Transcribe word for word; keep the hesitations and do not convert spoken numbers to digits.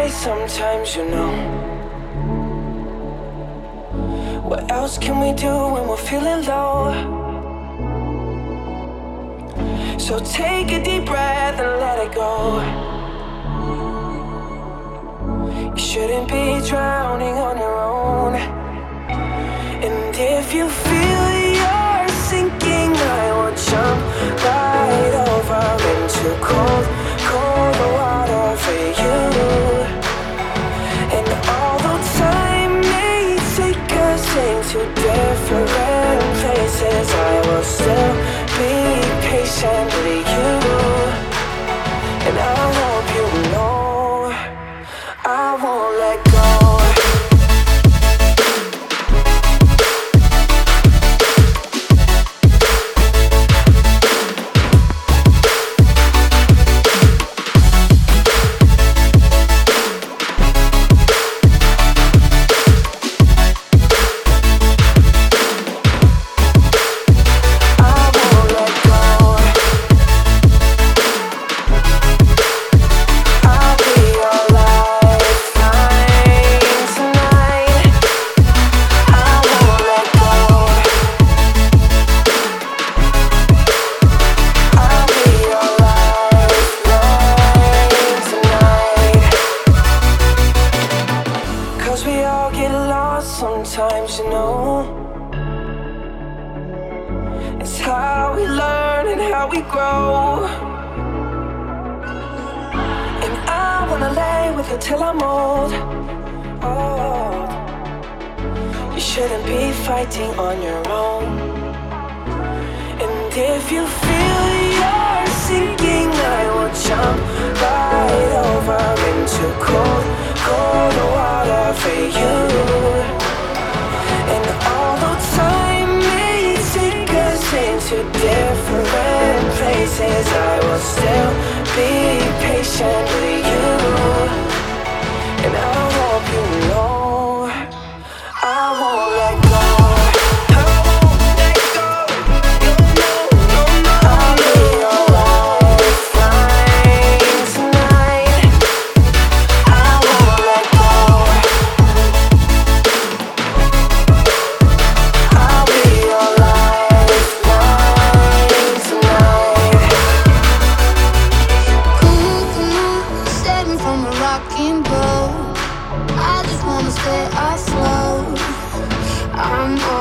light sometimes, you know. What else can we do when we're feeling low? So take a deep breath and let it go. You shouldn't be drowning on your own. And if you feel you're sinking, I will jump right over into cold, cold water for you. And although time may take us into different places, I will still be patient with you. And I hope you know I won't let go. Sometimes, you know, it's how we learn and how we grow. And I wanna lay with you till I'm old. Oh, you shouldn't be fighting on your own. And if you feel you're sinking, I will jump right over into cold, cold water for you. And although time may take us into different places, I will still be patient with you. And I hope you know I won't let go. I won't let go. No, no, no, no. I'll be your lifeline tonight. I won't let go. I just wanna stay afloat. I'm